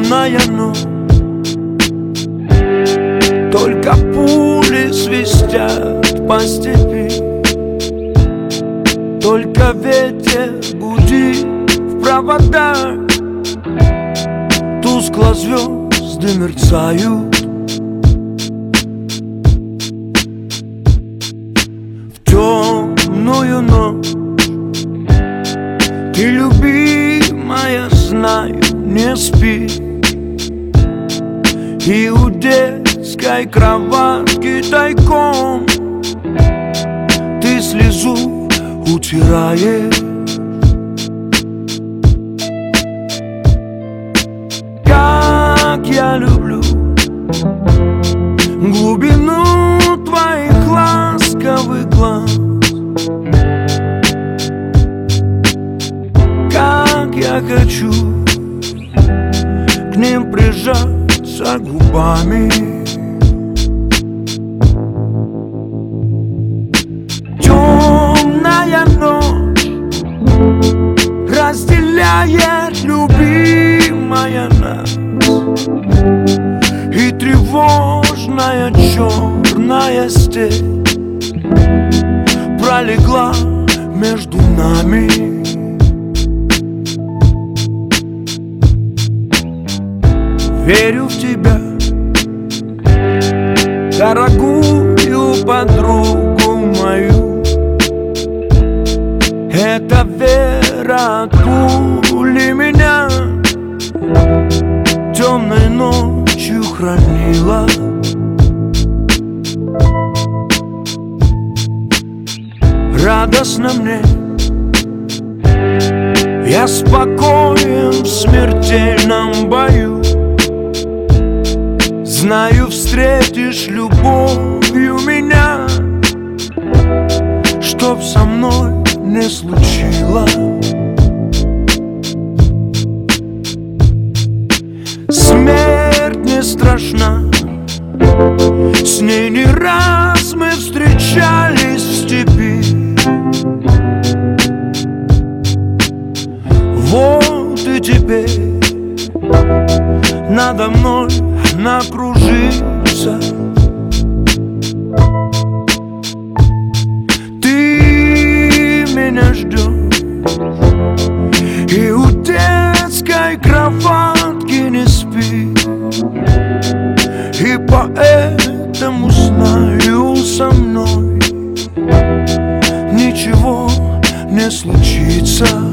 темная ночь, только пули свистят по степи, только ветер гудит в проводах, тускло звезды мерцают. В темную ночь ты, любимая, знаю, не спишь, и у детской кроватки тайком ты слезу утираешь. Как я люблю глубину твоих ласковых глаз, как я хочу к ним прижаться губами. Темная ночь разделяет, любимая, нас, и тревожная черная степь пролегла между нами. Верю в тебя, дорогую подругу мою. Эта вера от пули меня темной ночью хранила. Радостно мне, я спокоен в смертельном бою. Знаю, встретишь любовью меня, чтоб со мной не случилось. Смерть не страшна, с ней не раз мы встречались в степи. Вот и теперь надо мной она кружится. Ты меня ждешь, и у детской кроватки не спишь, и поэтому знаю, со мной ничего не случится.